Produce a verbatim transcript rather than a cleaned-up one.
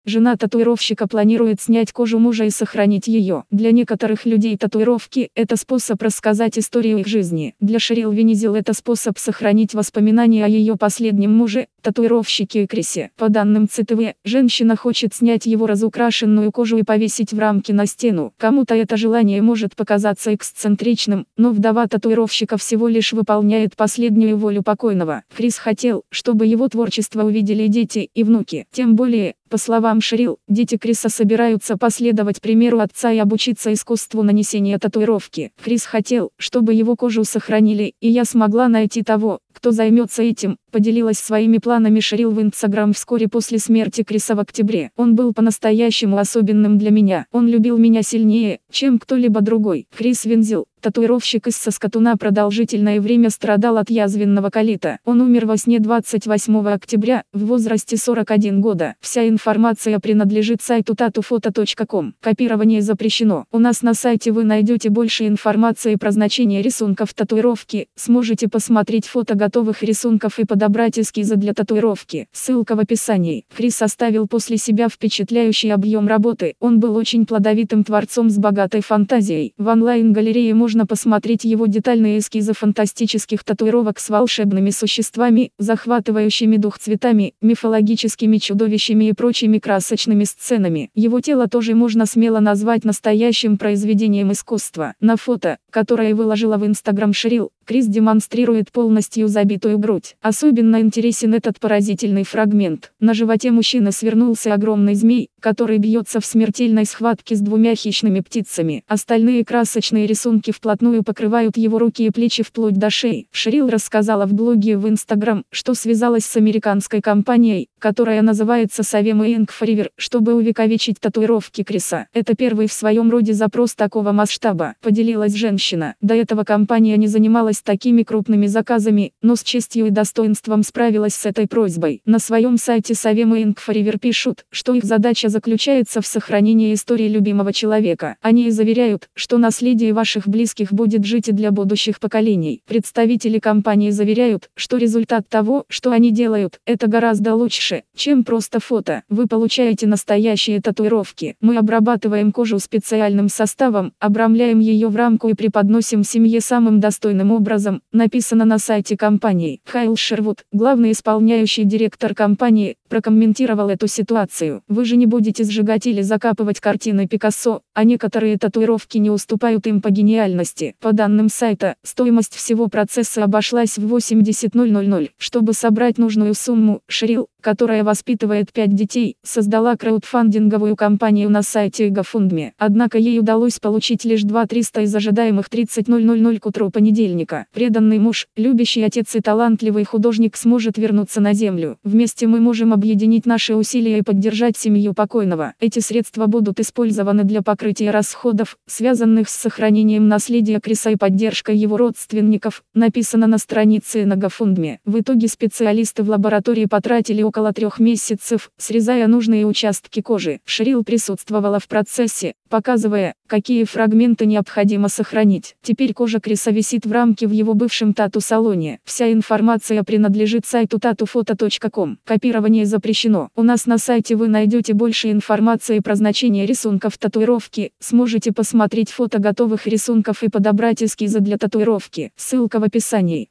Жена татуировщика планирует снять кожу мужа и сохранить ее. Для некоторых людей татуировки – это способ рассказать историю их жизни. Для Шерил Венизил это способ сохранить воспоминания о ее последнем муже, татуировщике Крисе. По данным Цэ Тэ Вэ, женщина хочет снять его разукрашенную кожу и повесить в рамки на стену. Кому-то это желание может показаться эксцентричным, но вдова татуировщика всего лишь выполняет последнюю волю покойного. Крис хотел, чтобы его творчество увидели дети и внуки. Тем более, по словам Шерил, дети Криса собираются последовать примеру отца и обучиться искусству нанесения татуировки. Крис хотел, чтобы его кожу сохранили, и я смогла найти того, кто займется этим, поделилась своими планами Шерил в Инстаграм вскоре после смерти Криса в октябре. Он был по-настоящему особенным для меня. Он любил меня сильнее, чем кто-либо другой. Крис Вензил, татуировщик из Саскатуна, продолжительное время страдал от язвенного колита. Он умер во сне двадцать восьмого октября, в возрасте сорок один года. Вся информация принадлежит сайту татуфото точка ком. Копирование запрещено. У нас на сайте вы найдете больше информации про значение рисунков татуировки, сможете посмотреть фото готовых рисунков и подобрать эскизы для татуировки. Ссылка в описании. Крис оставил после себя впечатляющий объем работы. Он был очень плодовитым творцом с богатой фантазией. В онлайн-галерее можно посмотреть его детальные эскизы фантастических татуировок с волшебными существами, захватывающими дух цветами, мифологическими чудовищами и прочими красочными сценами. Его тело тоже можно смело назвать настоящим произведением искусства. На фото, которое выложила в Инстаграм Шерил, Крис демонстрирует полностью забитую грудь. Особенно интересен этот поразительный фрагмент. На животе мужчины свернулся огромный змей, который бьется в смертельной схватке с двумя хищными птицами. Остальные красочные рисунки вплотную покрывают его руки и плечи вплоть до шеи. Шерил рассказала в блоге в Инстаграм, что связалась с американской компанией, которая называется Savema Ink Forever, чтобы увековечить татуировки Криса. Это первый в своем роде запрос такого масштаба, поделилась женщина. До этого компания не занималась такими крупными заказами, но с честью и достоинством справилась с этой просьбой. На своем сайте Savema Ink Forever пишут, что их задача заключается в сохранении истории любимого человека. Они и заверяют, что наследие ваших близких будет жить и для будущих поколений. Представители компании заверяют, что результат того, что они делают, это гораздо лучше, чем просто фото. Вы получаете настоящие татуировки. Мы обрабатываем кожу специальным составом, обрамляем ее в рамку и преподносим семье самым достойным образом, написано на сайте компании. Хайл Шервуд, главный исполняющий директор компании, прокомментировал эту ситуацию. Вы же не будете сжигать или закапывать картины Пикассо, а некоторые татуировки не уступают им по гениальности. По данным сайта, стоимость всего процесса обошлась в восемьдесят тысяч. Чтобы собрать нужную сумму, Шерил, которая воспитывает пять детей, создала краудфандинговую кампанию на сайте GoFundMe. Однако ей удалось получить лишь две тысячи триста из ожидаемых тридцать тысяч к утру понедельника. Преданный муж, любящий отец и талантливый художник сможет вернуться на землю. Вместе мы можем объединить наши усилия и поддержать семью покойного. Эти средства будут использованы для покрытия расходов, связанных с сохранением наследия Криса и поддержкой его родственников, написано на странице на GoFundMe. В итоге специалисты в лаборатории потратили около трех месяцев, срезая нужные участки кожи. Шерил присутствовала в процессе, показывая, какие фрагменты необходимо сохранить. Теперь кожа Криса висит в рамке в его бывшем тату-салоне. Вся информация принадлежит сайту татуфото точка ком. Копирование запрещено. У нас на сайте вы найдете больше информации про значение рисунков татуировки, сможете посмотреть фото готовых рисунков и подобрать эскизы для татуировки. Ссылка в описании.